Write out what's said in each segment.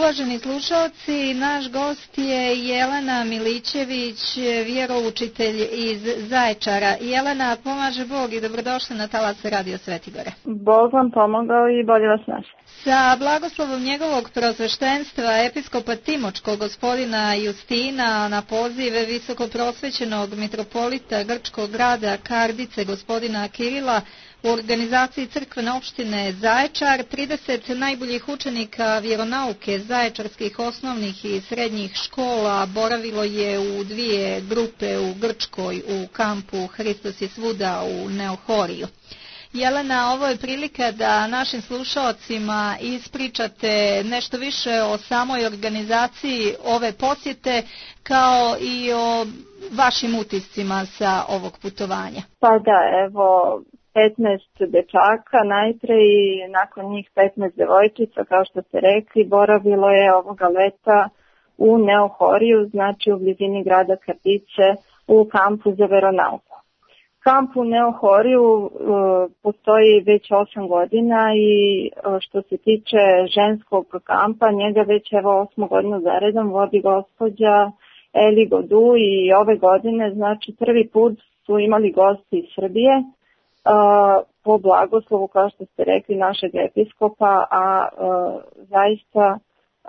Uvaženi slušalci, naš gost je Jelena Milićević, vjeroučitelj iz Zaječara. Jelena, pomaže Bog i dobrodošla na talase Radio Svetogore. Bog vam pomogao i bolje vas našli. Sa blagoslovom njegovog preosveštenstva episkopa Timočkog gospodina Justina na poziv visokoprosvećenog mitropolita grčkog grada Kardice gospodina Kirila u organizaciji crkvene opštine Zaječar, 30 najboljih učenika vjeronauke zaječarskih osnovnih i srednjih škola boravilo je u dvije grupe u Grčkoj u kampu Hristos je svuda u Neohoriju. Jelena, ovo je prilika da našim slušalcima ispričate nešto više o samoj organizaciji ove posjete kao i o vašim utiscima sa ovog putovanja. Pa da, evo 15 dečaka najpre i nakon njih 15 devojčica, kao što ste rekli, boravilo je ovoga leta u Neohoriju, znači u blizini grada Kardice u kampu za veronauku. Kamp u Neohoriju postoji već 8 godina i što se tiče ženskog kampa, njega već 8 godina zaredom vodi gospođa Eli Godu i ove godine, znači prvi put su imali gosti iz Srbije po blagoslovu, kao što ste rekli, našeg episkopa, a zaista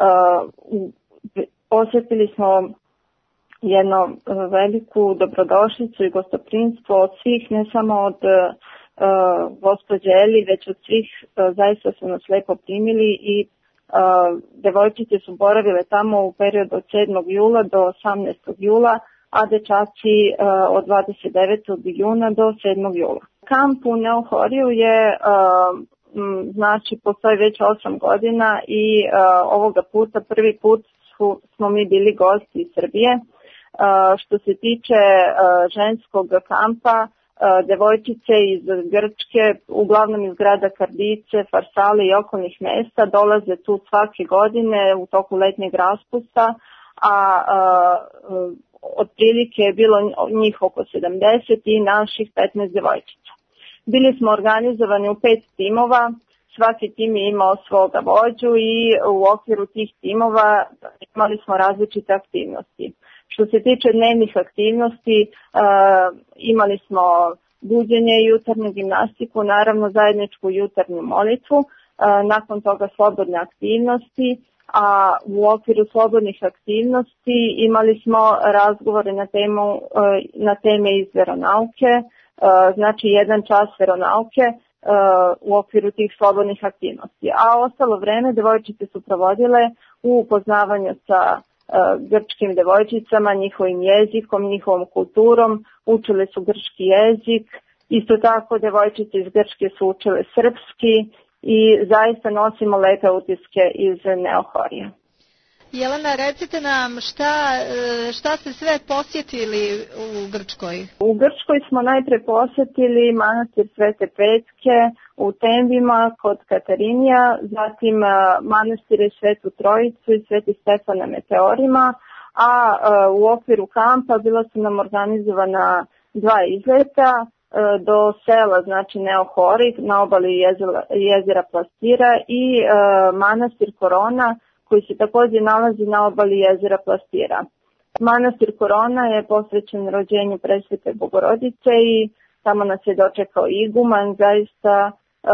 posjetili smo jednu veliku dobrodošlicu i gostoprimstvo od svih, ne samo od gospođe Eli, već od svih, zaista su nas lepo primili i devojčice su boravile tamo u periodu od 7. jula do 18. jula, a dečaci od 29. juna do 7. jula. Kamp u Neohoriju je, znači, postoji već 8 godina i ovoga puta, prvi put smo mi bili gosti iz Srbije. Što se tiče ženskog kampa, devojčice iz Grčke, uglavnom iz grada Kardice, Farsale i okolnih mesta, dolaze tu svake godine u toku letnjeg raspusta, a otprilike je bilo njih oko 70 i naših 15 devojčica. Bili smo organizovani u 5 timova, svaki tim je imao svoga vođu i u okviru tih timova imali smo različite aktivnosti. Što se tiče dnevnih aktivnosti, imali smo buđenje i jutarnju gimnastiku, naravno zajedničku jutarnju molitvu, nakon toga slobodne aktivnosti, a u okviru slobodnih aktivnosti imali smo razgovore na teme iz veronauke, znači 1 čas veronauke u okviru tih slobodnih aktivnosti. A ostalo vreme devojčice su provodile u upoznavanju sa grčkim devojčicama, njihovim jezikom, njihovom kulturom, učile su grčki jezik, isto tako devojčice iz Grčke su učile srpski i zaista nosimo lepe utiske iz Neohorija. Jelena, recite nam šta ste sve posjetili u Grčkoj? U Grčkoj smo najpre posjetili manastir Svete Petke u Tembima kod Katarinija, zatim manastire Svetu Trojicu i Sveti Stefan na Meteorima, a u okviru kampa bila su nam organizovana 2 izleta do sela, znači Neohori, na obali jezera Plastira i manastir Korona, koji se također nalazi na obali jezera Plastira. Manastir Korona je posvećen rođenju Presvete Bogorodice i tamo nas je dočekao iguman, zaista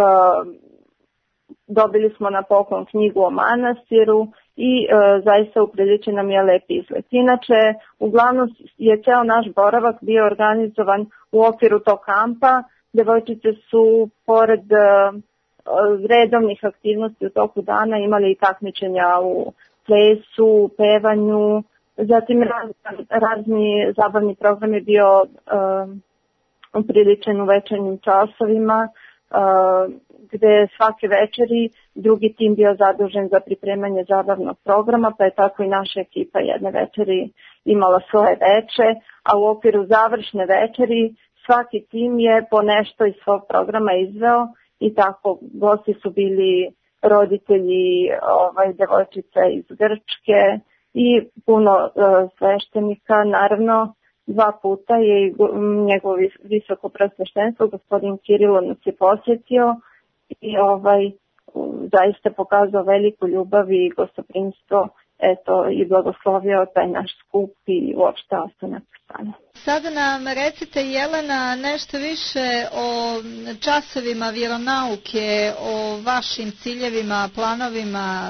dobili smo na poklon knjigu o manastiru i zaista upriličen nam je lep izlet. Inače, uglavnom je ceo naš boravak bio organizovan u okviru tog kampa. Devojčice su pored redovnih aktivnosti u toku dana imali i takmičenja u plesu, pevanju, zatim razni zabavni program je bio upriličen u večernjim časovima, gde svake večeri drugi tim bio zadužen za pripremanje zabavnog programa, pa je tako i naša ekipa jedne večeri imala svoje veče, a u okviru završne večeri svaki tim je po nešto iz svog programa izveo i tako gosti su bili roditelji devojčica iz Grčke i puno sveštenika. Naravno, 2 puta je njegovo visoko preosveštenstvo, gospodin Kirilo, nas je posjetio i zaista pokazao veliku ljubav i gostoprimstvo, eto, i blagoslovio taj naš skup i uopšte ostanak stana. Sada nam recite, Jelena, nešto više o časovima vjeronauke, o vašim ciljevima, planovima.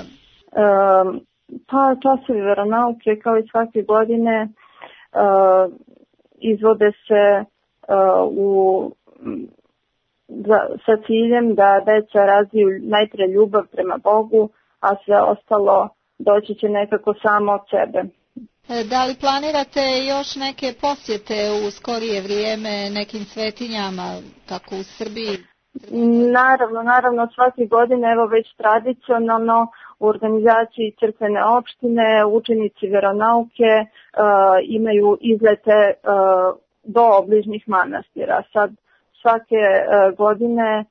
Pa časovi vjeronauke kao i svake godine izvode se sa ciljem da deca razviju najprije ljubav prema Bogu, a sve ostalo doći će nekako samo od sebe. Da li planirate još neke posjete u skorije vrijeme nekim svetinjama, kako u Srbiji? Naravno, svake godine, evo već tradicionalno, u organizaciji crkvene opštine učenici vjeronauke imaju izlete do obližnjih manastira. Sad svake godine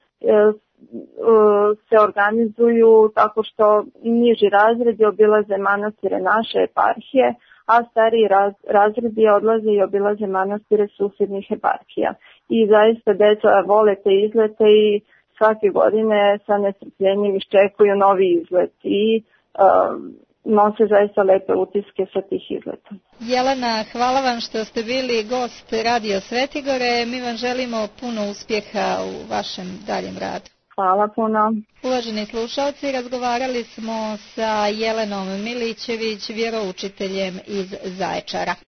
se organizuju tako što niži razredi obilaze manastire naše eparhije, a stariji razredi odlaze i obilaze manastire susjednih eparhija. I zaista deca vole te izlete i svake godine sa nestrpljenjem iščekuju novi izlet i nose zaista lepe utiske sa tih izleta. Jelena, hvala vam što ste bili gost Radio Svetigore. Mi vam želimo puno uspjeha u vašem daljem radu. Hvala puno. Uvaženi slušalci, razgovarali smo sa Jelenom Milićević, vjeroučiteljem iz Zaječara.